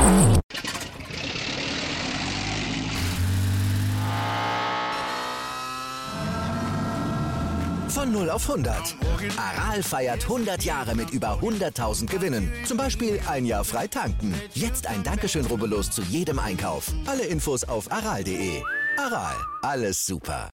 Von 0 auf 100. Aral feiert 100 Jahre mit über 100.000 Gewinnen. Zum Beispiel ein Jahr frei tanken. Jetzt ein Dankeschön, rubbellos zu jedem Einkauf. Alle Infos auf aral.de. Aral, alles super.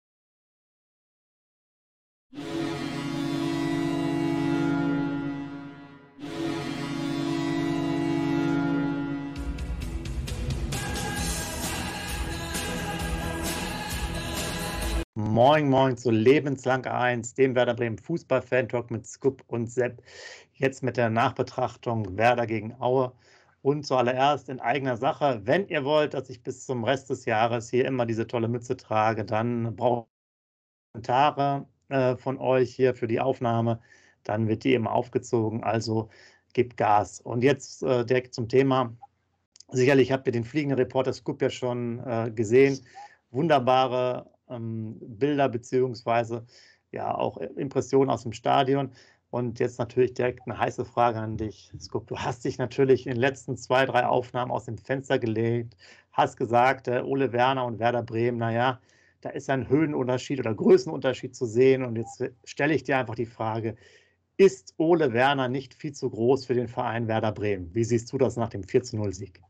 Moin, moin zu Lebenslang 1, dem Werder Bremen Fußball-Fan-Talk mit Scoop und Sepp. Jetzt mit der Nachbetrachtung Werder gegen Aue. Und zuallererst in eigener Sache, wenn ihr wollt, dass ich bis zum Rest des Jahres hier immer diese tolle Mütze trage, dann brauche ich Kommentare von euch hier für die Aufnahme. Dann wird die immer aufgezogen, also gebt Gas. Und jetzt direkt zum Thema. Sicherlich habt ihr den fliegenden Reporter Scoop ja schon gesehen. Wunderbare Bilder beziehungsweise ja auch Impressionen aus dem Stadion. Und jetzt natürlich direkt eine heiße Frage an dich, Scoop. Du hast dich natürlich in den letzten 2, 3 Aufnahmen aus dem Fenster gelegt, hast gesagt, Ole Werner und Werder Bremen, naja, da ist ein Höhenunterschied oder Größenunterschied zu sehen. Und jetzt stelle ich dir einfach die Frage, ist Ole Werner nicht viel zu groß für den Verein Werder Bremen? Wie siehst du das nach dem 4:0-Sieg?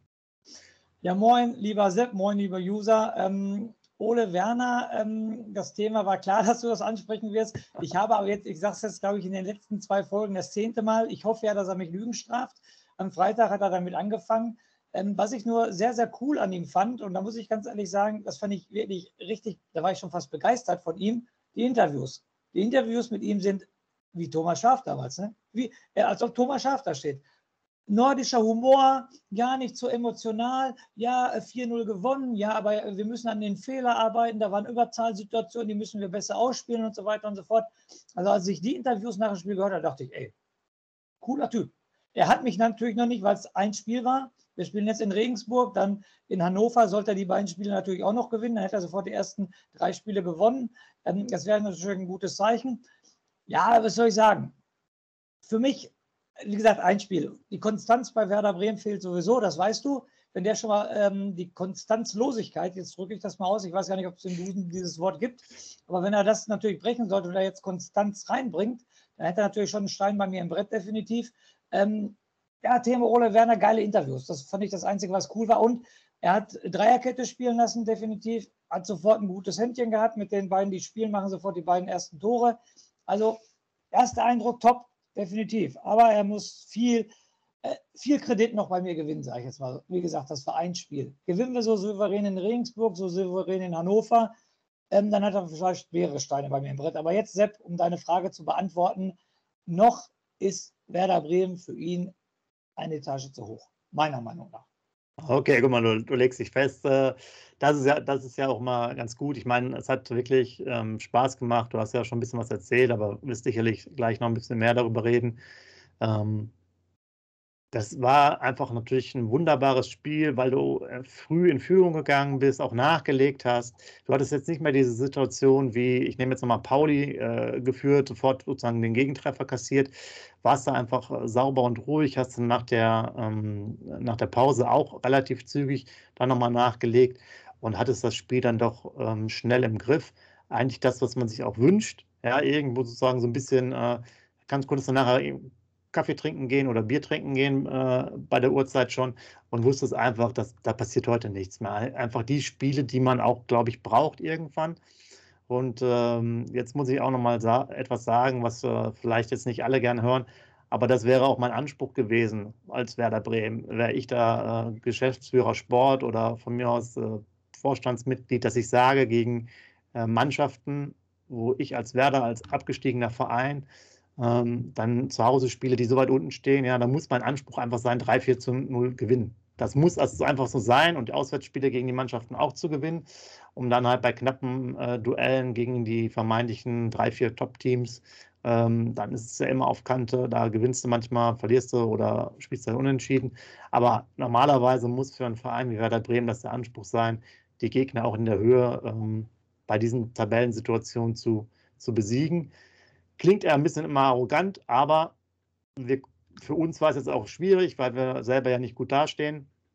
Ja, moin, lieber Sepp, moin, lieber User. Ole Werner, das Thema war klar, dass du das ansprechen wirst. Ich habe aber jetzt, ich sage es jetzt, glaube ich, in den letzten 2 Folgen das 10. Mal. Ich hoffe ja, dass er mich Lügen straft. Am Freitag hat er damit angefangen. Was ich nur sehr, sehr cool an ihm fand, und da muss ich ganz ehrlich sagen, das fand ich wirklich richtig, da war ich schon fast begeistert von ihm, die Interviews. Die Interviews mit ihm sind wie Thomas Schaaf damals, ne? Als ob Thomas Schaaf da steht. Nordischer Humor, ja, nicht so emotional, ja, 4:0 gewonnen, ja, aber wir müssen an den Fehler arbeiten, da waren Überzahlsituationen, die müssen wir besser ausspielen und so weiter und so fort. Also als ich die Interviews nach dem Spiel gehört habe, dachte ich, ey, cooler Typ. Er hat mich natürlich noch nicht, weil es ein Spiel war. Wir spielen jetzt in Regensburg, dann in Hannover, sollte er die beiden Spiele natürlich auch noch gewinnen, dann hätte er sofort die ersten 3 Spiele gewonnen. Das wäre natürlich ein gutes Zeichen. Ja, was soll ich sagen? Für mich, wie gesagt, ein Spiel. Die Konstanz bei Werder Bremen fehlt sowieso, das weißt du. Wenn der schon mal die Konstanzlosigkeit, jetzt drücke ich das mal aus, ich weiß gar nicht, ob es im Duden dieses Wort gibt, aber wenn er das natürlich brechen sollte und er jetzt Konstanz reinbringt, dann hätte er natürlich schon einen Stein bei mir im Brett, definitiv. Ja, Thema Ole Werner, geile Interviews. Das fand ich das Einzige, was cool war. Und er hat Dreierkette spielen lassen, definitiv. Hat sofort ein gutes Händchen gehabt mit den beiden, die spielen, machen sofort die beiden ersten Tore. Also, erster Eindruck top. Definitiv. Aber er muss viel Kredit noch bei mir gewinnen, sage ich jetzt mal. Wie gesagt, das war ein Spiel. Gewinnen wir so souverän in Regensburg, so souverän in Hannover, dann hat er vielleicht mehrere Steine bei mir im Brett. Aber jetzt, Sepp, um deine Frage zu beantworten, noch ist Werder Bremen für ihn eine Etage zu hoch. Meiner Meinung nach. Okay, guck mal, du legst dich fest. Das ist ja auch mal ganz gut. Ich meine, es hat wirklich Spaß gemacht. Du hast ja schon ein bisschen was erzählt, aber wirst sicherlich gleich noch ein bisschen mehr darüber reden. Das war einfach natürlich ein wunderbares Spiel, weil du früh in Führung gegangen bist, auch nachgelegt hast. Du hattest jetzt nicht mehr diese Situation wie, ich nehme jetzt nochmal Pauli geführt, sofort sozusagen den Gegentreffer kassiert. Warst da einfach sauber und ruhig, hast dann nach der Pause auch relativ zügig dann nochmal nachgelegt und hattest das Spiel dann doch schnell im Griff. Eigentlich das, was man sich auch wünscht. Ja, irgendwo sozusagen so ein bisschen, ganz kurz danach Kaffee trinken gehen oder Bier trinken gehen bei der Uhrzeit schon und wusstest einfach, dass da passiert heute nichts mehr. Einfach die Spiele, die man auch, glaube ich, braucht irgendwann. Und jetzt muss ich auch nochmal etwas sagen, was vielleicht jetzt nicht alle gern hören, aber das wäre auch mein Anspruch gewesen als Werder Bremen. Wäre ich da Geschäftsführer Sport oder von mir aus Vorstandsmitglied, dass ich sage, gegen Mannschaften, wo ich als Werder, als abgestiegener Verein, dann zu Hause Spiele, die so weit unten stehen, ja, da muss mein Anspruch einfach sein, 3-4-0 gewinnen. Das muss also einfach so sein und die Auswärtsspiele gegen die Mannschaften auch zu gewinnen, um dann halt bei knappen Duellen gegen die vermeintlichen 3, 4 Top-Teams, dann ist es ja immer auf Kante, da gewinnst du manchmal, verlierst du oder spielst du unentschieden. Aber normalerweise muss für einen Verein wie Werder Bremen das der Anspruch sein, die Gegner auch in der Höhe bei diesen Tabellensituationen zu besiegen. Klingt eher ein bisschen immer arrogant, aber für uns war es jetzt auch schwierig, weil wir selber ja nicht gut dastehen.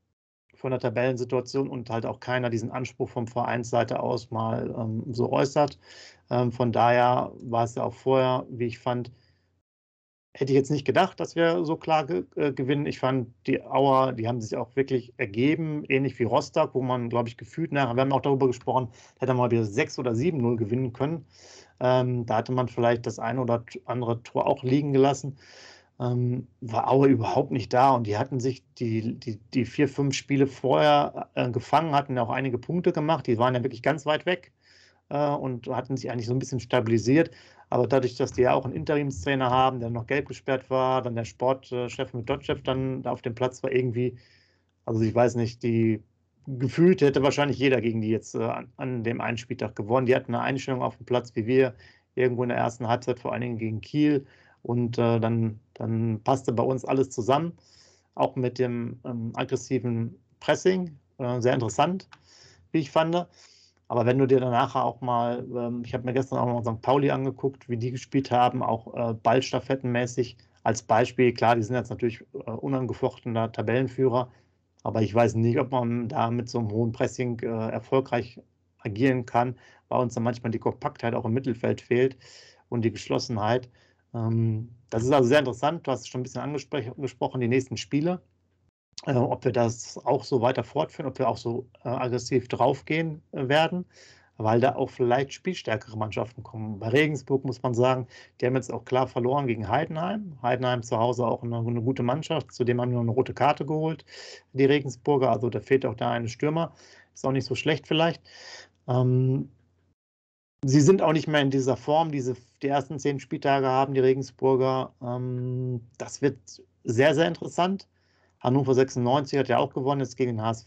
von der Tabellensituation und halt auch keiner diesen Anspruch vom Vereinsseite aus mal so äußert. Von daher war es ja auch vorher, wie ich fand, hätte ich jetzt nicht gedacht, dass wir so klar gewinnen. Ich fand, die Auer, die haben sich auch wirklich ergeben, ähnlich wie Rostock, wo man, glaube ich, gefühlt nachher, wir haben auch darüber gesprochen, hätte man mal wieder 6 oder 7-0 gewinnen können. Da hatte man vielleicht das eine oder andere Tor auch liegen gelassen. War Aue überhaupt nicht da und die hatten sich die 4, 5 Spiele vorher gefangen, hatten auch einige Punkte gemacht, die waren ja wirklich ganz weit weg und hatten sich eigentlich so ein bisschen stabilisiert, aber dadurch, dass die ja auch einen Interimstrainer haben, der noch gelb gesperrt war, dann der Sportchef mit Dotchev dann da auf dem Platz war irgendwie, also ich weiß nicht, gefühlt hätte wahrscheinlich jeder gegen die jetzt an dem einen Spieltag gewonnen, die hatten eine Einstellung auf dem Platz wie wir, irgendwo in der ersten Halbzeit, vor allen Dingen gegen Kiel. Und dann passte bei uns alles zusammen, auch mit dem aggressiven Pressing. Sehr interessant, wie ich fand. Aber wenn du dir danach auch mal, ich habe mir gestern auch mal St. Pauli angeguckt, wie die gespielt haben, auch ballstaffettenmäßig als Beispiel. Klar, die sind jetzt natürlich unangefochtener Tabellenführer, aber ich weiß nicht, ob man da mit so einem hohen Pressing erfolgreich agieren kann, weil uns dann manchmal die Kompaktheit auch im Mittelfeld fehlt und die Geschlossenheit. Das ist also sehr interessant. Du hast es schon ein bisschen angesprochen, die nächsten Spiele. Ob wir das auch so weiter fortführen, ob wir auch so aggressiv draufgehen werden, weil da auch vielleicht spielstärkere Mannschaften kommen. Bei Regensburg muss man sagen, die haben jetzt auch klar verloren gegen Heidenheim. Heidenheim zu Hause auch eine gute Mannschaft, zudem haben wir noch eine rote Karte geholt, die Regensburger. Also da fehlt auch da ein Stürmer. Ist auch nicht so schlecht vielleicht. Sie sind auch nicht mehr in dieser Form, die ersten 10 Spieltage haben, die Regensburger. Das wird sehr, sehr interessant. Hannover 96 hat ja auch gewonnen, jetzt gegen den HSV.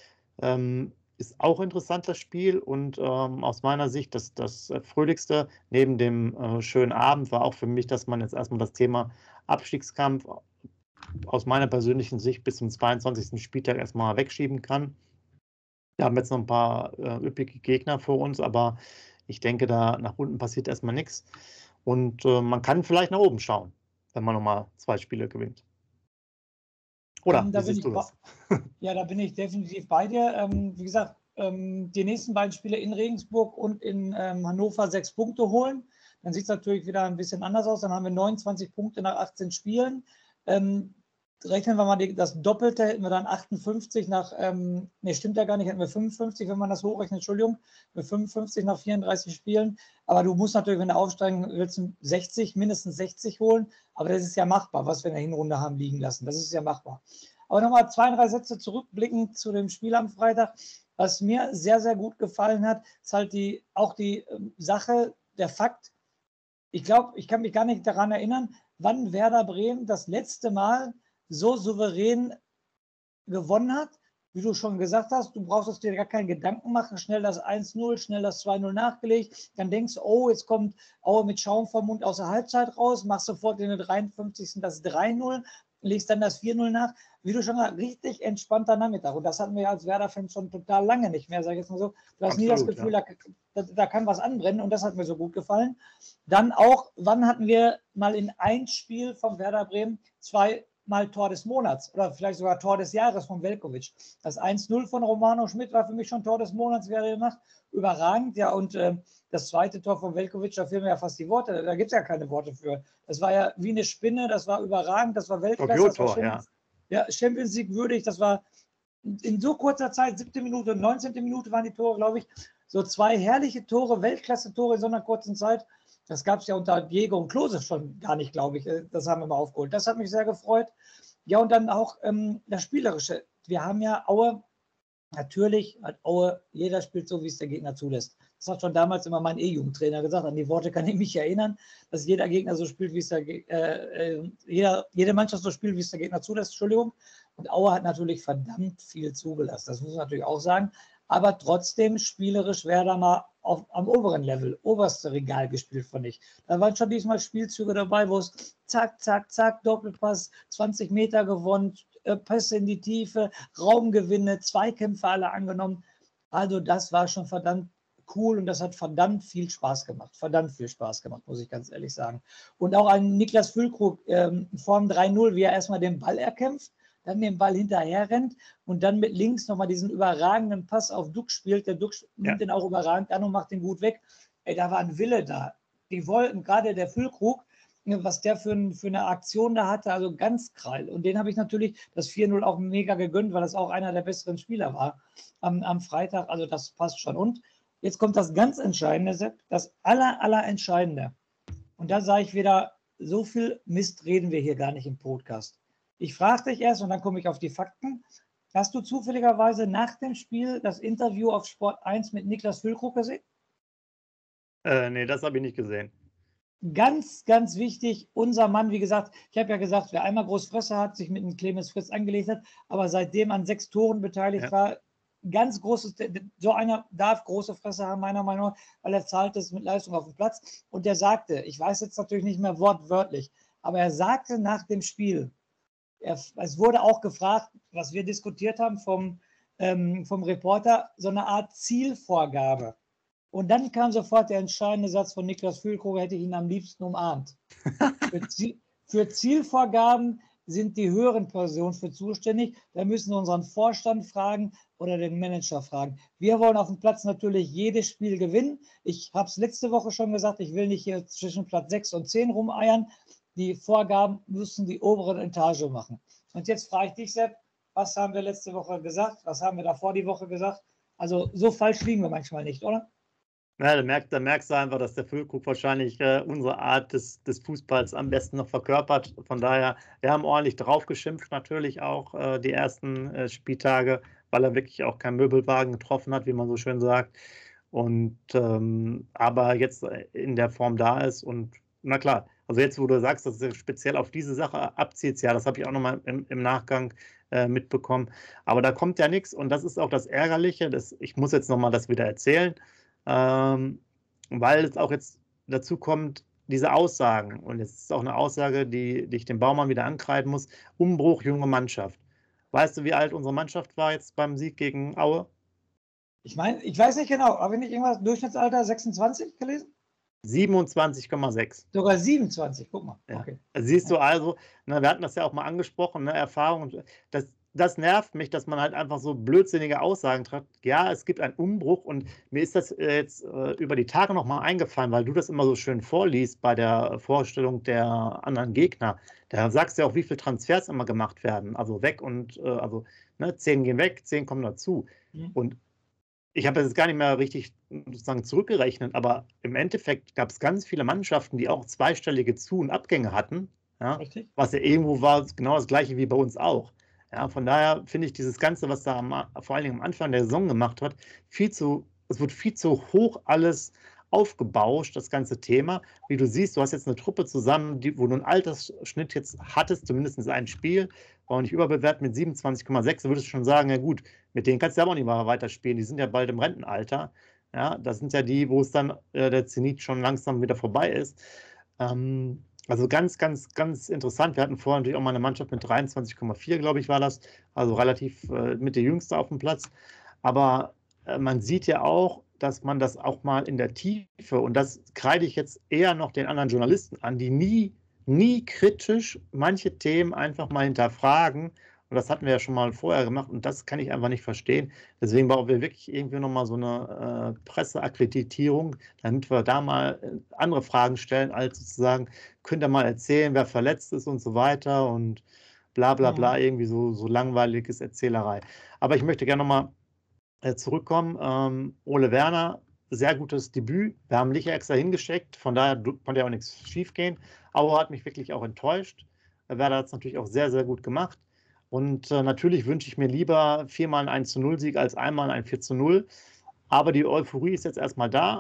Ist auch interessant, das Spiel. Und aus meiner Sicht, das Fröhlichste neben dem schönen Abend war auch für mich, dass man jetzt erstmal das Thema Abstiegskampf aus meiner persönlichen Sicht bis zum 22. Spieltag erstmal wegschieben kann. Wir haben jetzt noch ein paar üppige Gegner vor uns, aber ich denke, da nach unten passiert erstmal nichts. Und man kann vielleicht nach oben schauen, wenn man nochmal 2 Spiele gewinnt. Oder wie siehst du das? Ja, da bin ich definitiv bei dir. Wie gesagt, die nächsten beiden Spiele in Regensburg und in Hannover 6 Punkte holen. Dann sieht es natürlich wieder ein bisschen anders aus. Dann haben wir 29 Punkte nach 18 Spielen. Rechnen wir mal das Doppelte, hätten wir dann 58 nach, stimmt ja gar nicht, hätten wir 55, wenn man das hochrechnet, Entschuldigung, mit 55 nach 34 Spielen. Aber du musst natürlich, wenn du aufsteigen willst, 60, mindestens 60 holen. Aber das ist ja machbar, was wir in der Hinrunde haben liegen lassen. Das ist ja machbar. Aber nochmal 2, 3 Sätze zurückblickend zu dem Spiel am Freitag. Was mir sehr, sehr gut gefallen hat, ist halt auch die Sache, der Fakt. Ich glaube, ich kann mich gar nicht daran erinnern, wann Werder Bremen das letzte Mal so souverän gewonnen hat. Wie du schon gesagt hast, du brauchst dir gar keinen Gedanken machen. Schnell das 1-0, schnell das 2-0 nachgelegt. Dann denkst du, oh, jetzt kommt Aue mit Schaum vom Mund aus der Halbzeit raus, machst sofort in der 53. das 3-0, legst dann das 4-0 nach. Wie du schon gesagt hast, richtig entspannter Nachmittag. Und das hatten wir als Werder-Fans schon total lange nicht mehr, sag ich jetzt mal so. Du hast nie das Gefühl, ja, da kann was anbrennen und das hat mir so gut gefallen. Dann auch, wann hatten wir mal in ein Spiel vom Werder Bremen 2 Mal Tor des Monats oder vielleicht sogar Tor des Jahres von Velkovic. Das 1-0 von Romano Schmidt war für mich schon Tor des Monats, wäre gemacht. Überragend, ja, und das zweite Tor von Velkovic, da fehlen mir ja fast die Worte, da gibt es ja keine Worte für. Das war ja wie eine Spinne, das war überragend, das war Weltklasse. Das war Champions League würdig, das war in so kurzer Zeit, 7. Minute und 19. Minute waren die Tore, glaube ich, so 2 herrliche Tore, Weltklasse-Tore in so einer kurzen Zeit. Das gab es ja unter Diego und Klose schon gar nicht, glaube ich. Das haben wir mal aufgeholt. Das hat mich sehr gefreut. Ja, und dann auch das Spielerische. Wir haben ja Aue, natürlich hat Aue, jeder spielt so, wie es der Gegner zulässt. Das hat schon damals immer mein E-Jugendtrainer gesagt. An die Worte kann ich mich erinnern, dass jeder Gegner so spielt, wie es jede Mannschaft so spielt, wie es der Gegner zulässt. Entschuldigung. Und Aue hat natürlich verdammt viel zugelassen. Das muss man natürlich auch sagen. Aber trotzdem spielerisch Werder mal am oberen Level, oberste Regal gespielt, fand ich. Da waren schon diesmal Spielzüge dabei, wo es zack, zack, zack, Doppelpass, 20 Meter gewonnen, Pässe in die Tiefe, Raumgewinne, Zweikämpfe alle angenommen. Also das war schon verdammt cool und das hat verdammt viel Spaß gemacht. Verdammt viel Spaß gemacht, muss ich ganz ehrlich sagen. Und auch ein Niklas Füllkrug vor dem 3-0, wie er erstmal den Ball erkämpft. dann den Ball hinterher rennt und dann mit links nochmal diesen überragenden Pass auf Duck spielt. Der Duck nimmt den auch überragend an und macht den gut weg. Ey, da war ein Wille da. Die wollten, gerade der Füllkrug, was der für eine Aktion da hatte, also ganz krall. Und den habe ich natürlich das 4-0 auch mega gegönnt, weil das auch einer der besseren Spieler war am Freitag. Also das passt schon. Und jetzt kommt das ganz Entscheidende, Sepp, das Allerentscheidende. Und da sage ich wieder, so viel Mist reden wir hier gar nicht im Podcast. Ich frage dich erst und dann komme ich auf die Fakten. Hast du zufälligerweise nach dem Spiel das Interview auf Sport 1 mit Niklas Füllkrug gesehen? Nee, das habe ich nicht gesehen. Ganz, ganz wichtig, unser Mann, wie gesagt, ich habe ja gesagt, wer einmal groß Fresse hat, sich mit einem Clemens Fritz angelegt hat, aber seitdem an 6 Toren beteiligt war, ganz großes, so einer darf große Fresse haben, meiner Meinung nach, weil er zahlt es mit Leistung auf dem Platz. Und der sagte, ich weiß jetzt natürlich nicht mehr wortwörtlich, aber er sagte nach dem Spiel, es wurde auch gefragt, was wir diskutiert haben vom Reporter, so eine Art Zielvorgabe. Und dann kam sofort der entscheidende Satz von Niklas Füllkrug, hätte ich ihn am liebsten umarmt. Für Zielvorgaben sind die höheren Personen für zuständig. Da müssen wir unseren Vorstand fragen oder den Manager fragen. Wir wollen auf dem Platz natürlich jedes Spiel gewinnen. Ich habe es letzte Woche schon gesagt, ich will nicht hier zwischen Platz 6 und 10 rumeiern. Die Vorgaben müssen die oberen Etage machen. Und jetzt frage ich dich, Sepp, was haben wir letzte Woche gesagt? Was haben wir davor die Woche gesagt? Also so falsch liegen wir manchmal nicht, oder? Ja, da merkst du einfach, dass der Füllkrug wahrscheinlich unsere Art des Fußballs am besten noch verkörpert. Von daher, wir haben ordentlich drauf geschimpft, natürlich auch die ersten Spieltage, weil er wirklich auch keinen Möbelwagen getroffen hat, wie man so schön sagt. Und aber jetzt in der Form da ist und na klar, also jetzt, wo du sagst, dass er speziell auf diese Sache abzieht, ja, das habe ich auch nochmal im Nachgang mitbekommen. Aber da kommt ja nichts und das ist auch das Ärgerliche. Ich muss jetzt nochmal das wieder erzählen. Weil es auch jetzt dazu kommt, diese Aussagen, und es ist auch eine Aussage, die ich dem Baumann wieder ankreiden muss, Umbruch, junge Mannschaft. Weißt du, wie alt unsere Mannschaft war jetzt beim Sieg gegen Aue? Ich meine, ich weiß nicht genau, habe ich nicht irgendwas Durchschnittsalter 26 gelesen? 27,6. Sogar 27, guck mal. Ja. Okay. Siehst du also, ne, wir hatten das ja auch mal angesprochen, ne, Erfahrung, das nervt mich, dass man halt einfach so blödsinnige Aussagen trifft. Ja, es gibt einen Umbruch und mir ist das jetzt über die Tage nochmal eingefallen, weil du das immer so schön vorliest bei der Vorstellung der anderen Gegner. Da sagst du ja auch, wie viele Transfers immer gemacht werden. Also weg und also 10 gehen weg, 10 kommen dazu. Und ich habe das jetzt gar nicht mehr richtig sozusagen zurückgerechnet, aber im Endeffekt gab es ganz viele Mannschaften, die auch zweistellige Zu- und Abgänge hatten. Ja, Richtig. was ja irgendwo war genau das Gleiche wie bei uns auch. Ja, von daher finde ich dieses Ganze, was da vor allen Dingen am Anfang der Saison gemacht hat, es wird viel zu hoch alles aufgebauscht, das ganze Thema. Wie du siehst, du hast jetzt eine Truppe zusammen, wo du einen Altersschnitt jetzt hattest, zumindest ein Spiel, war auch nicht überbewertet mit 27,6, würdest du schon sagen, ja gut, mit denen kannst du aber auch nicht mal weiterspielen, die sind ja bald im Rentenalter. Ja, das sind ja die, wo es dann der Zenit schon langsam wieder vorbei ist. Also ganz, ganz, ganz interessant. Wir hatten vorher natürlich auch mal eine Mannschaft mit 23,4, glaube ich, war das. Also relativ mit der Jüngste auf dem Platz. Aber man sieht ja auch, dass man das auch mal in der Tiefe, und das kreide ich jetzt eher noch den anderen Journalisten an, die nie kritisch manche Themen einfach mal hinterfragen. Und das hatten wir ja schon mal vorher gemacht und das kann ich einfach nicht verstehen. Deswegen brauchen wir wirklich irgendwie nochmal so eine Presseakkreditierung, damit wir da mal andere Fragen stellen, als sozusagen, könnt ihr mal erzählen, wer verletzt ist und so weiter und bla bla bla, irgendwie so langweiliges Erzählerei. Aber ich möchte gerne nochmal zurückkommen. Ole Werner, sehr gutes Debüt. Wir haben Licher extra hingesteckt, von daher konnte ja auch nichts schief gehen. Aue hat mich wirklich auch enttäuscht. Werder hat es natürlich auch sehr, sehr gut gemacht. Und natürlich wünsche ich mir lieber 4-mal einen 1-0-Sieg als einmal ein 4-0. Aber die Euphorie ist jetzt erstmal da.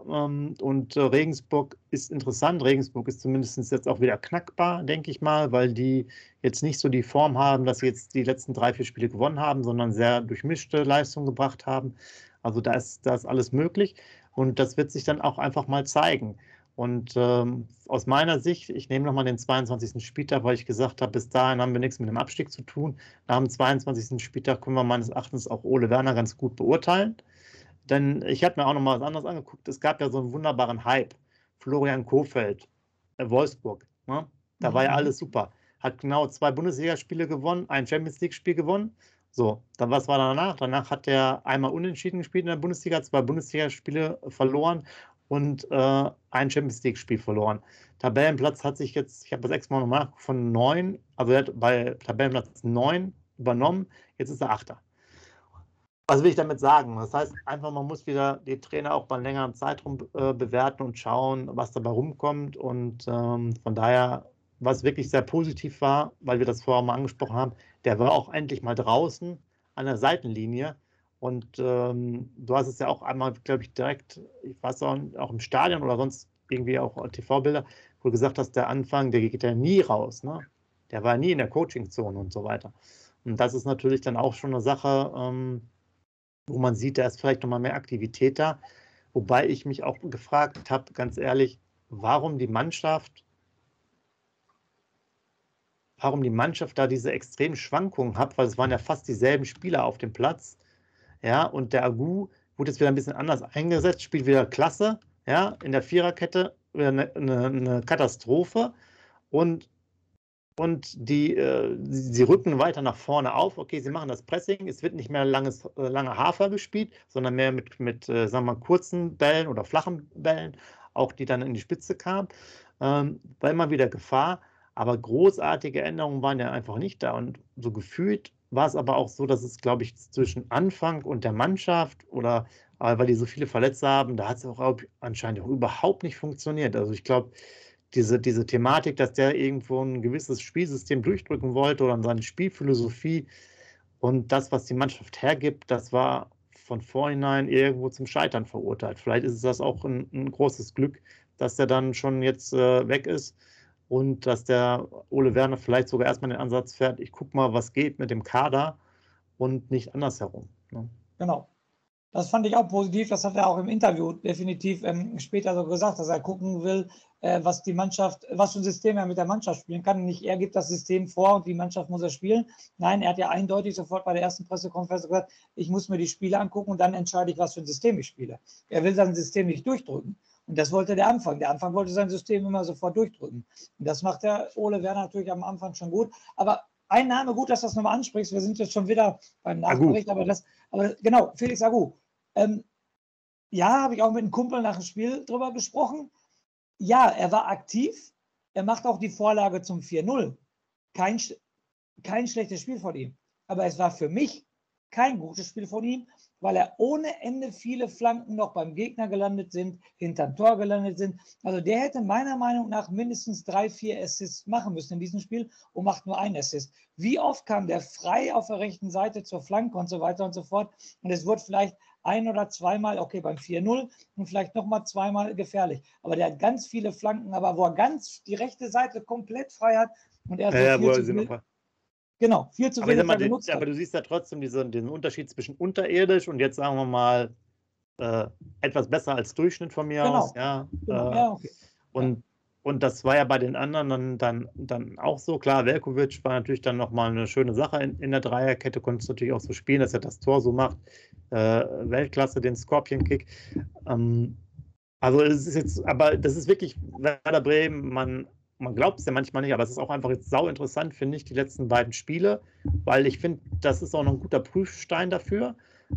Und Regensburg ist interessant. Regensburg ist zumindest jetzt auch wieder knackbar, denke ich mal, weil die jetzt nicht so die Form haben, dass sie jetzt die letzten 3-4 Spiele gewonnen haben, sondern sehr durchmischte Leistungen gebracht haben. Also da ist alles möglich. Und das wird sich dann auch einfach mal zeigen. Und aus meiner Sicht, ich nehme nochmal den 22. Spieltag, weil ich gesagt habe, bis dahin haben wir nichts mit dem Abstieg zu tun. Nach dem 22. Spieltag können wir meines Erachtens auch Ole Werner ganz gut beurteilen. Denn ich habe mir auch nochmal was anderes angeguckt. Es gab ja so einen wunderbaren Hype. Florian Kohfeldt, Wolfsburg. Ne? Da war ja alles super. hat genau 2 Bundesligaspiele gewonnen, ein Champions-League-Spiel gewonnen. So, dann was war danach? Danach hat er einmal unentschieden gespielt in der Bundesliga, 2 Bundesligaspiele verloren und ein Champions-League-Spiel verloren. Tabellenplatz hat sich jetzt, ich habe das extra noch nachgeguckt, von 9, also er hat bei Tabellenplatz 9 übernommen, jetzt ist er 8. Was will ich damit sagen? Das heißt einfach, man muss wieder die Trainer auch bei einem längeren Zeitraum bewerten und schauen, was dabei rumkommt. Und von daher, was wirklich sehr positiv war, weil wir das vorher mal angesprochen haben, der war auch endlich mal draußen an der Seitenlinie. Und du hast es ja auch einmal, glaube ich, direkt, ich weiß auch im Stadion oder sonst irgendwie auch TV-Bilder, wo du gesagt hast, der Anfang, der geht ja nie raus. Ne? Der war nie in der Coaching-Zone und so weiter. Und das ist natürlich dann auch schon eine Sache, wo man sieht, da ist vielleicht nochmal mehr Aktivität da. Wobei ich mich auch gefragt habe, ganz ehrlich, warum die Mannschaft da diese extremen Schwankungen hat, weil es waren ja fast dieselben Spieler auf dem Platz. Ja, und der Agu wurde jetzt wieder ein bisschen anders eingesetzt, spielt wieder klasse. Ja, in der Viererkette wieder eine Katastrophe. Und sie rücken weiter nach vorne auf. Okay, sie machen das Pressing. Es wird nicht mehr lange Hafer gespielt, sondern mehr mit sagen wir mal, kurzen Bällen oder flachen Bällen, auch die dann in die Spitze kamen. War immer wieder Gefahr. Aber großartige Änderungen waren ja einfach nicht da. Und so gefühlt war es aber auch so, dass es, glaube ich, zwischen Anfang und der Mannschaft oder weil die so viele Verletzte haben, da hat es auch anscheinend auch überhaupt nicht funktioniert. Also ich glaube, diese Thematik, dass der irgendwo ein gewisses Spielsystem durchdrücken wollte oder seine Spielphilosophie und das, was die Mannschaft hergibt, das war von vornherein irgendwo zum Scheitern verurteilt. Vielleicht ist es das auch ein großes Glück, dass der dann schon jetzt weg ist und dass der Ole Werner vielleicht sogar erstmal den Ansatz fährt, ich gucke mal, was geht mit dem Kader und nicht andersherum. Ne? Genau. Das fand ich auch positiv. Das hat er auch im Interview definitiv später so gesagt, dass er gucken will, was für ein System er mit der Mannschaft spielen kann. Nicht er gibt das System vor und die Mannschaft muss er spielen. Nein, er hat ja eindeutig sofort bei der ersten Pressekonferenz gesagt, ich muss mir die Spiele angucken und dann entscheide ich, was für ein System ich spiele. Er will sein System nicht durchdrücken. Und das wollte der Anfang. Der Anfang wollte sein System immer sofort durchdrücken. Und das macht der Ole Werner natürlich am Anfang schon gut. Aber ein Name, gut, dass du das nochmal ansprichst. Wir sind jetzt schon wieder beim Nachbericht, aber genau, Felix Agu. Ja, habe ich auch mit einem Kumpel nach dem Spiel drüber gesprochen. Ja, er war aktiv. Er macht auch die Vorlage zum 4-0. Kein schlechtes Spiel von ihm. Aber es war für mich kein gutes Spiel von ihm, weil er ohne Ende viele Flanken noch beim Gegner gelandet sind, hinterm Tor gelandet sind. Also der hätte meiner Meinung nach mindestens 3-4 Assists machen müssen in diesem Spiel und macht nur einen Assist. Wie oft kam der frei auf der rechten Seite zur Flanke und so weiter und so fort. Und es wird vielleicht ein- oder zweimal, okay, beim 4-0 und vielleicht nochmal zweimal gefährlich. Aber der hat ganz viele Flanken, aber wo er ganz die rechte Seite komplett frei hat und er viel zu wenig genutzt hat. Aber du siehst ja trotzdem diesen Unterschied zwischen unterirdisch und jetzt sagen wir mal etwas besser als Durchschnitt von mir aus. Ja, okay. Und das war ja bei den anderen dann auch so. Klar, Veljković war natürlich dann nochmal eine schöne Sache in der Dreierkette, konntest du natürlich auch so spielen, dass er das Tor so macht. Weltklasse, den Scorpion-Kick. Also es ist jetzt, aber das ist wirklich Werder Bremen, man glaubt es ja manchmal nicht, aber es ist auch einfach jetzt sau interessant, finde ich, die letzten beiden Spiele, weil ich finde, das ist auch noch ein guter Prüfstein dafür.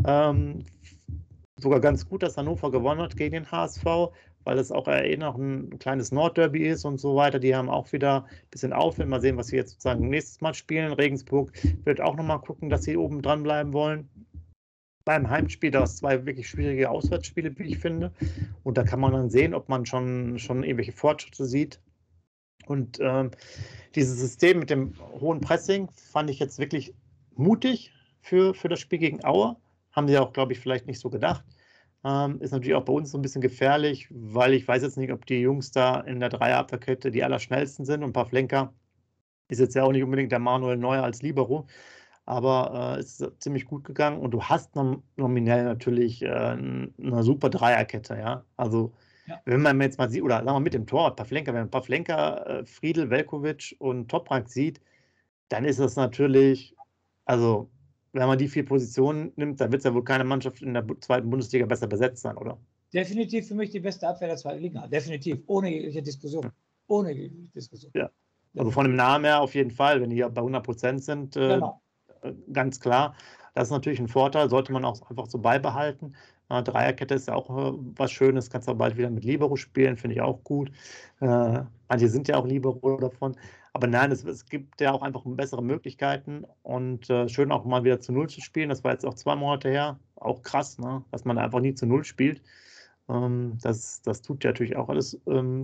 Sogar ganz gut, dass Hannover gewonnen hat gegen den HSV, weil es auch noch ein kleines Nordderby ist und so weiter. Die haben auch wieder ein bisschen Aufwind. Mal sehen, was sie jetzt sozusagen nächstes Mal spielen. Regensburg wird auch nochmal gucken, dass sie oben dran bleiben wollen. Beim Heimspiel, da ist 2 wirklich schwierige Auswärtsspiele, wie ich finde. Und da kann man dann sehen, ob man schon irgendwelche Fortschritte sieht. Und dieses System mit dem hohen Pressing fand ich jetzt wirklich mutig für das Spiel gegen Aue. Haben sie auch, glaube ich, vielleicht nicht so gedacht. Ist natürlich auch bei uns so ein bisschen gefährlich, weil ich weiß jetzt nicht, ob die Jungs da in der Dreierabwehrkette die allerschnellsten sind und ein paar Flenker. Ist jetzt ja auch nicht unbedingt der Manuel Neuer als Libero, aber es ist ziemlich gut gegangen und du hast nominell natürlich eine super Dreierkette, ja. Also wenn man jetzt mal sieht, oder sagen wir mit dem Tor, wenn man Pavlenka, Friedl, Veljković und Toprak sieht, dann ist das natürlich, also wenn man die 4 Positionen nimmt, dann wird es ja wohl keine Mannschaft in der zweiten Bundesliga besser besetzt sein, oder? Definitiv für mich die beste Abwehr der zweiten Liga. Definitiv. Ohne jegliche Diskussion. Ohne jegliche Diskussion. Ja. Also von dem Namen her auf jeden Fall, wenn die ja bei 100% sind, Genau. ganz klar. Das ist natürlich ein Vorteil, sollte man auch einfach so beibehalten. Dreierkette ist ja auch was Schönes, kannst du auch bald wieder mit Libero spielen, finde ich auch gut. Manche sind ja auch Libero davon. Aber nein, es gibt ja auch einfach bessere Möglichkeiten und schön auch mal wieder zu Null zu spielen. Das war jetzt auch 2 Monate her. Auch krass, ne? Dass man einfach nie zu Null spielt. Das tut ja natürlich auch alles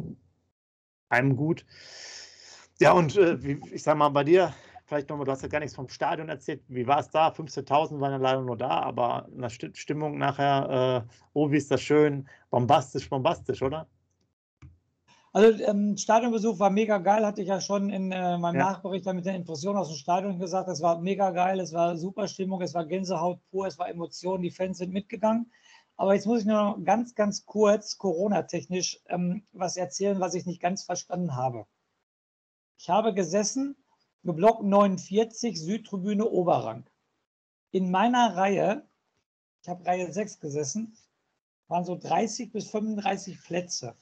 einem gut. Ja, und ich sag mal, bei dir, vielleicht nochmal, du hast ja gar nichts vom Stadion erzählt. Wie war es da? 15.000 waren ja leider nur da, aber in der Stimmung nachher, oh, wie ist das schön, bombastisch, oder? Also Stadionbesuch war mega geil, hatte ich ja schon in meinem Nachbericht mit den Impressionen aus dem Stadion gesagt. Es war mega geil, es war super Stimmung, es war Gänsehaut pur, es war Emotion, die Fans sind mitgegangen. Aber jetzt muss ich nur noch ganz, ganz kurz Corona-technisch was erzählen, was ich nicht ganz verstanden habe. Ich habe gesessen, Block 49, Südtribüne Oberrang. In meiner Reihe, ich habe Reihe 6 gesessen, waren so 30 bis 35 Plätze.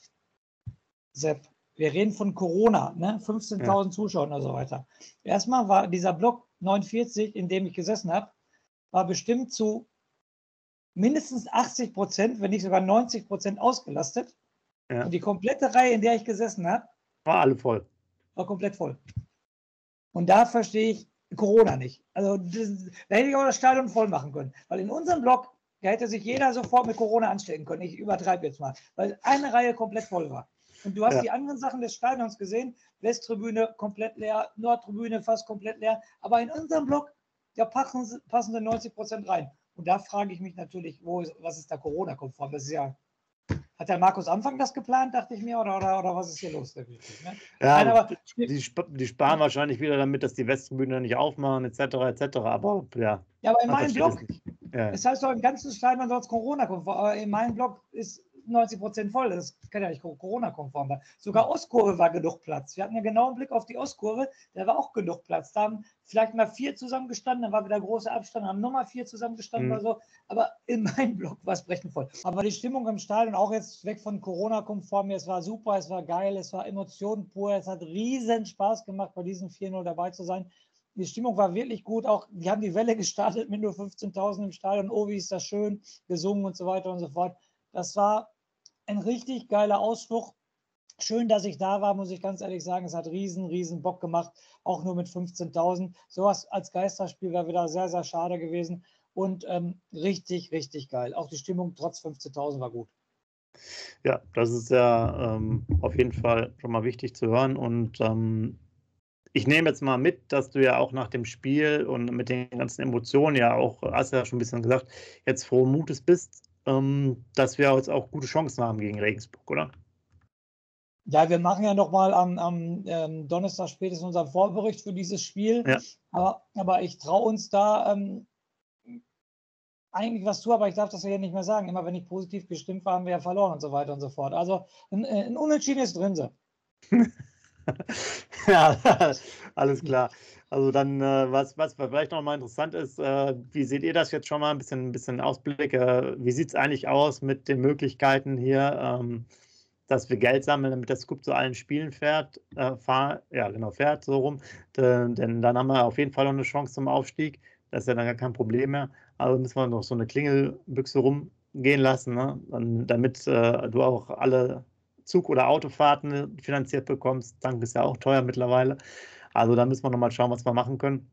Sepp, wir reden von Corona, ne? 15.000 Zuschauer und so weiter. Erstmal war dieser Block 49, in dem ich gesessen habe, war bestimmt zu mindestens 80%, wenn nicht sogar 90% ausgelastet. Ja. Und die komplette Reihe, in der ich gesessen habe, war alle voll. War komplett voll. Und da verstehe ich Corona nicht. Also da hätte ich auch das Stadion voll machen können. Weil in unserem Block, da hätte sich jeder sofort mit Corona anstecken können. Ich übertreibe jetzt mal. Weil eine Reihe komplett voll war. Und du hast die anderen Sachen des Stadions gesehen. Westtribüne komplett leer, Nordtribüne fast komplett leer. Aber in unserem Block, da passen sie 90% rein. Und da frage ich mich natürlich, was ist da Corona-konform? Das ist ja... Hat der Markus Anfang das geplant, dachte ich mir, oder was ist hier los? Ne? Ja, nein, aber die sparen wahrscheinlich wieder damit, dass die Westtribüne nicht aufmachen, etc. Aber ja. Ja, aber in meinem Blog, es heißt doch im ganzen Stadion soll es Corona-konform, aber in meinem Blog ist 90% voll. Das kann ja nicht Corona-konform sein. Sogar Ostkurve war genug Platz. Wir hatten ja genau einen Blick auf die Ostkurve, da war auch genug Platz. Da haben vielleicht mal 4 zusammengestanden, dann war wieder großer Abstand, haben nochmal 4 zusammengestanden oder so. Aber in meinem Blog war es brechend voll. Aber die Stimmung im Stadion, auch jetzt weg von Corona-konform, es war super, es war geil, es war Emotionen pur, es hat riesen Spaß gemacht, bei diesen 4-0 dabei zu sein. Die Stimmung war wirklich gut, auch die haben die Welle gestartet mit nur 15.000 im Stadion. Oh, wie ist das schön, gesungen und so weiter und so fort. Das war ein richtig geiler Ausflug. Schön, dass ich da war, muss ich ganz ehrlich sagen. Es hat riesen Bock gemacht, auch nur mit 15.000. Sowas als Geisterspiel wäre wieder sehr, sehr schade gewesen. Und richtig geil. Auch die Stimmung trotz 15.000 war gut. Ja, das ist ja auf jeden Fall schon mal wichtig zu hören. Und ich nehme jetzt mal mit, dass du ja auch nach dem Spiel und mit den ganzen Emotionen ja auch, hast du ja schon ein bisschen gesagt, jetzt frohen Mutes bist, dass wir jetzt auch gute Chancen haben gegen Regensburg, oder? Ja, wir machen ja nochmal am Donnerstag spätestens unseren Vorbericht für dieses Spiel. Ja. Aber ich traue uns da eigentlich was zu, aber ich darf das ja hier nicht mehr sagen. Immer wenn ich positiv gestimmt war, haben wir ja verloren und so weiter und so fort. Also ein Unentschieden ist drin. Ja, alles klar. Also dann, was vielleicht noch mal interessant ist, wie seht ihr das jetzt schon mal? Ein bisschen Ausblick. Wie sieht es eigentlich aus mit den Möglichkeiten hier, dass wir Geld sammeln, damit der Scoop zu allen Spielen fährt so rum. Denn dann haben wir auf jeden Fall noch eine Chance zum Aufstieg. Das ist ja dann gar kein Problem mehr. Also müssen wir noch so eine Klingelbüchse rumgehen lassen, ne? Damit du auch alle Zug- oder Autofahrten finanziert bekommst. Tank ist ja auch teuer mittlerweile. Also da müssen wir nochmal schauen, was wir machen können.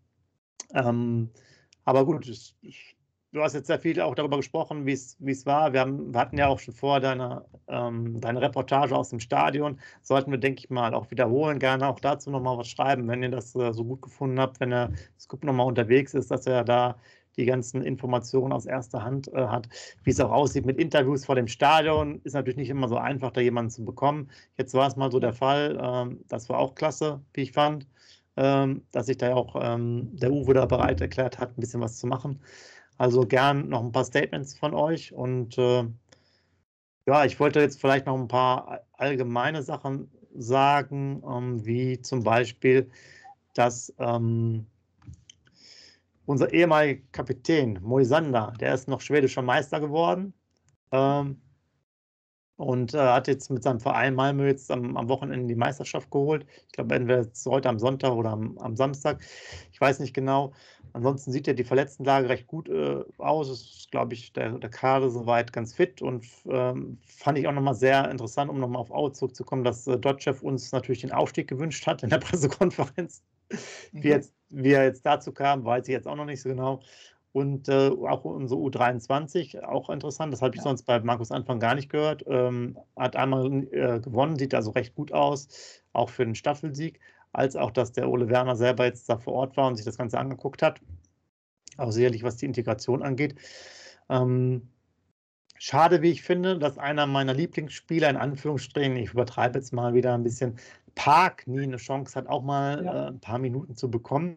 Aber gut, du hast jetzt sehr viel auch darüber gesprochen, wie es war. Wir hatten ja auch schon vor deine Reportage aus dem Stadion. Sollten wir, denke ich mal, auch wiederholen. Gerne auch dazu nochmal was schreiben, wenn ihr das so gut gefunden habt, wenn der Scoop nochmal unterwegs ist, dass er da die ganzen Informationen aus erster Hand hat, wie es auch aussieht mit Interviews vor dem Stadion. Ist natürlich nicht immer so einfach, da jemanden zu bekommen. Jetzt war es mal so der Fall. Das war auch klasse, wie ich fand, dass sich da ja auch der Uwe da bereit erklärt hat, ein bisschen was zu machen. Also gern noch ein paar Statements von euch. Und ja, ich wollte jetzt vielleicht noch ein paar allgemeine Sachen sagen, wie zum Beispiel, dass unser ehemaliger Kapitän Moisander, der ist noch schwedischer Meister geworden. Und und hat jetzt mit seinem Verein Malmö jetzt am Wochenende die Meisterschaft geholt. Ich glaube, entweder jetzt heute am Sonntag oder am Samstag. Ich weiß nicht genau. Ansonsten sieht ja die Verletztenlage recht gut aus. Es ist, glaube ich, der Kader soweit ganz fit und fand ich auch nochmal sehr interessant, um nochmal auf Aue zurückzukommen, dass Dotschew uns natürlich den Aufstieg gewünscht hat in der Pressekonferenz. Wie er jetzt dazu kam, weiß ich jetzt auch noch nicht so genau. Und auch unsere U23, auch interessant, das habe ich sonst bei Markus Anfang gar nicht gehört, hat einmal gewonnen, sieht also recht gut aus, auch für den Staffelsieg, als auch, dass der Ole Werner selber jetzt da vor Ort war und sich das Ganze angeguckt hat, auch sicherlich, was die Integration angeht. Schade, wie ich finde, dass einer meiner Lieblingsspieler, in Anführungsstrichen, ich übertreibe jetzt mal wieder ein bisschen, Park nie eine Chance hat, auch mal ein paar Minuten zu bekommen.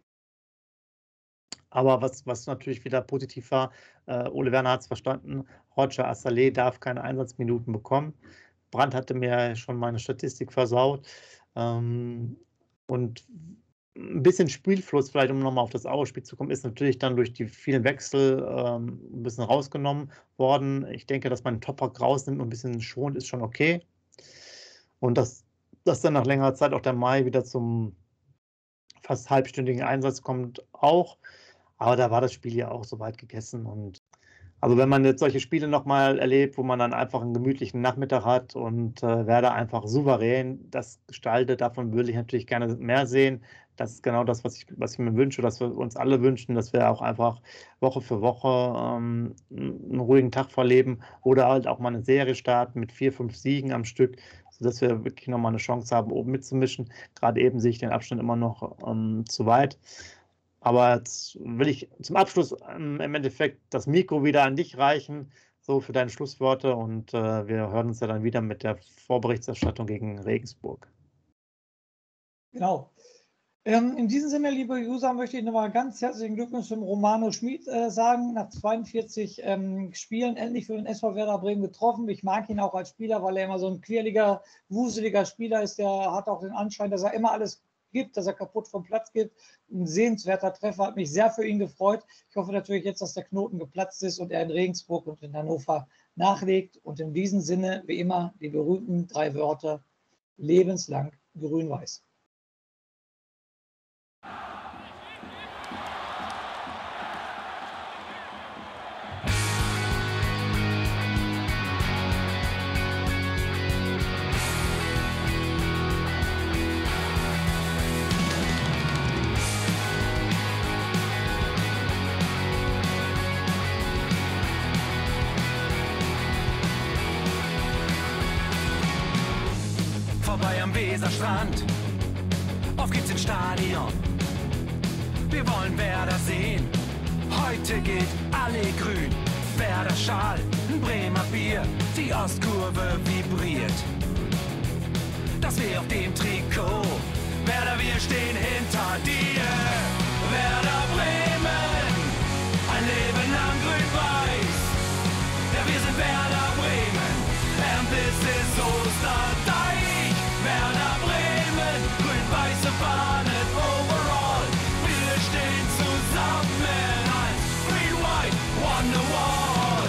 Aber was natürlich wieder positiv war, Ole Werner hat es verstanden, Roger Assalé darf keine Einsatzminuten bekommen. Brandt hatte mir schon meine Statistik versaut. Und ein bisschen Spielfluss, vielleicht um nochmal auf das Aue-Spiel zu kommen, ist natürlich dann durch die vielen Wechsel ein bisschen rausgenommen worden. Ich denke, dass man den Toprak rausnimmt und ein bisschen schont, ist schon okay. Und dass dann nach längerer Zeit auch der Mai wieder zum fast halbstündigen Einsatz kommt, auch. Aber da war das Spiel ja auch soweit gegessen. Und also wenn man jetzt solche Spiele nochmal erlebt, wo man dann einfach einen gemütlichen Nachmittag hat und Werder einfach souverän das gestaltet, davon würde ich natürlich gerne mehr sehen. Das ist genau das, was ich mir wünsche, dass wir uns alle wünschen, dass wir auch einfach Woche für Woche einen ruhigen Tag verleben oder halt auch mal eine Serie starten mit 4, 5 Siegen am Stück, sodass wir wirklich nochmal eine Chance haben, oben mitzumischen. Gerade eben sehe ich den Abstand immer noch zu weit. Aber jetzt will ich zum Abschluss im Endeffekt das Mikro wieder an dich reichen, so für deine Schlussworte. Und wir hören uns ja dann wieder mit der Vorberichterstattung gegen Regensburg. Genau. In diesem Sinne, liebe User, möchte ich nochmal ganz herzlichen Glückwunsch zum Romano Schmid sagen. Nach 42 Spielen endlich für den SV Werder Bremen getroffen. Ich mag ihn auch als Spieler, weil er immer so ein quirliger, wuseliger Spieler ist. Der hat auch den Anschein, dass er immer alles gibt, dass er kaputt vom Platz gibt. Ein sehenswerter Treffer, hat mich sehr für ihn gefreut. Ich hoffe natürlich jetzt, dass der Knoten geplatzt ist und er in Regensburg und in Hannover nachlegt. Und in diesem Sinne, wie immer, die berühmten 3 Wörter: lebenslang grün-weiß. Vorbei am Weserstrand, auf geht's ins Stadion. Wir wollen Werder sehen, heute gilt alle grün. Werder Schal, ein Bremer Bier, die Ostkurve vibriert. Das weh auf dem Trikot, Werder, wir stehen hinter dir. Werder Bremen, ein Leben lang grün-weiß. Ja, wir sind Werder Bremen, and this is Osterdeich. Werder Bremen, grün-weiße Fahnen overall. Wir stehen zusammen als Green-White Wonderwall.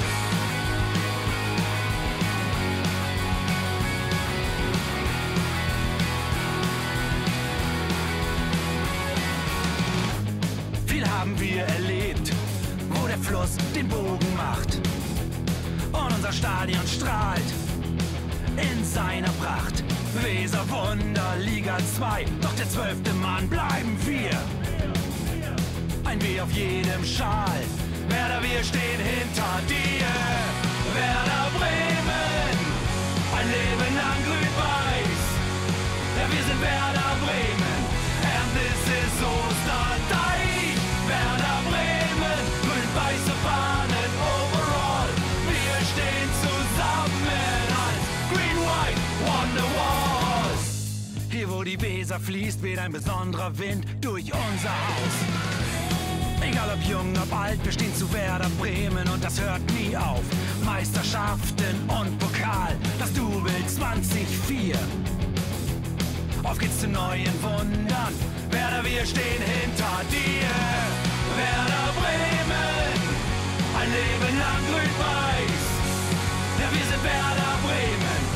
Viel haben wir erlebt, wo der Fluss den Bogen macht. Und unser Stadion strahlt in seiner Pracht. Weser Wunder, Liga 2, doch der 12. Mann bleiben wir. Ein W auf jedem Schal, Werder, wir stehen hinter dir. Werder Bremen, ein Leben lang grün-weiß. Ja, wir sind Werder Bremen, and this is Osterdeich. Werder Bremen, grün-weiße Fahnen overall. Wir stehen zusammen als Green-White Wonderwall. Hier, wo die Weser fließt, weht ein besonderer Wind durch unser Haus. Egal ob jung, ob alt, wir stehen zu Werder Bremen und das hört nie auf. Meisterschaften und Pokal, das Double 2004. Auf geht's zu neuen Wundern, Werder, wir stehen hinter dir. Werder Bremen, ein Leben lang grün-weiß. Ja, wir sind Werder Bremen.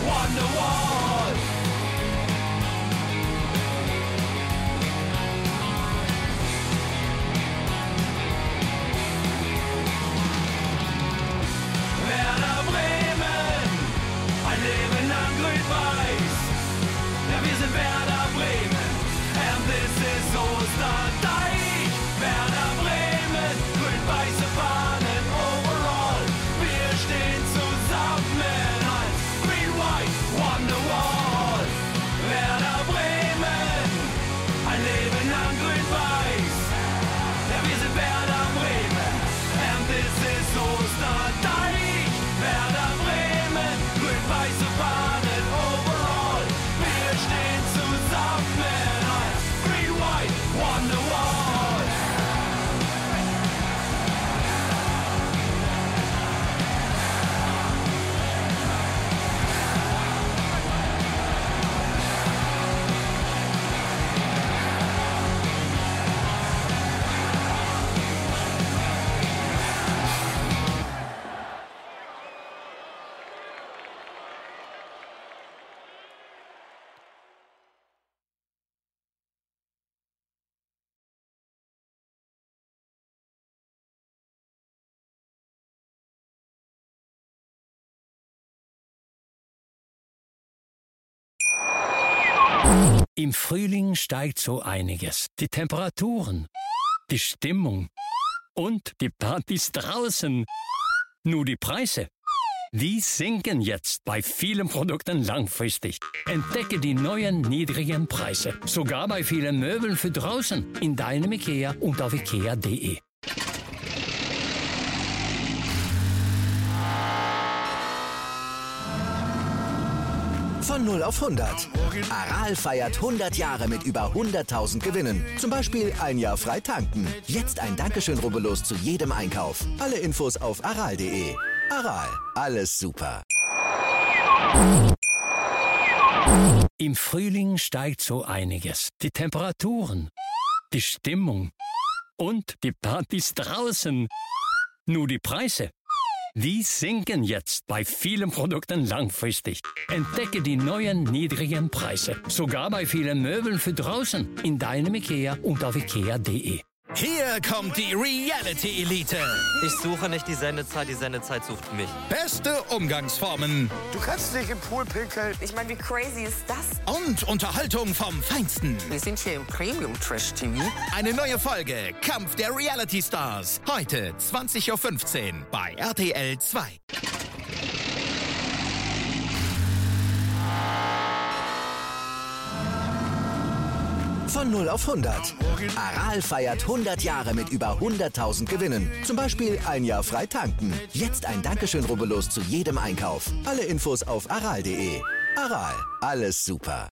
Wonderwall. Werder Bremen, ein Leben lang grün-weiß. Ja, wir sind Werder Bremen, and this is Osterdeich. Werder Bremen, grün-weiße Fahnen overall. Wir stehen zusammen als Green White Wonderwall. Werder Bremen, ein Leben lang grün-weiß. Ja, wir sind Werder Bremen, and this is Osterdeich. Werder Bremen, grün-weiße Fahnen overall. Wir stehen zusammen als Green White Wonderwall. Im Frühling steigt so einiges. Die Temperaturen, die Stimmung und die Partys draußen. Nur die Preise, die sinken jetzt bei vielen Produkten langfristig. Entdecke die neuen niedrigen Preise. Sogar bei vielen Möbeln für draußen. In deinem IKEA und auf ikea.de. Von 0 auf 100. Aral feiert 100 Jahre mit über 100.000 Gewinnen. Zum Beispiel ein Jahr frei tanken. Jetzt ein Dankeschön, rubbellos zu jedem Einkauf. Alle Infos auf aral.de. Aral, alles super. Im Frühling steigt so einiges. Die Temperaturen, die Stimmung und die Partys draußen. Nur die Preise, die sinken jetzt bei vielen Produkten langfristig. Entdecke die neuen niedrigen Preise. Sogar bei vielen Möbeln für draußen. In deinem IKEA und auf ikea.de. Hier kommt die Reality-Elite. Ich suche nicht die Sendezeit sucht mich. Beste Umgangsformen Du kannst nicht im Pool pinkeln. Ich meine, wie crazy ist das? und Unterhaltung vom Feinsten. Wir sind hier im Premium-Trash-TV. Eine neue Folge Kampf der Reality-Stars. Heute 20.15 Uhr bei RTL 2. Von 0 auf 100. Aral feiert 100 Jahre mit über 100.000 Gewinnen. Zum Beispiel ein Jahr frei tanken. Jetzt ein Dankeschön, rubbellos zu jedem Einkauf. Alle Infos auf aral.de. Aral, alles super.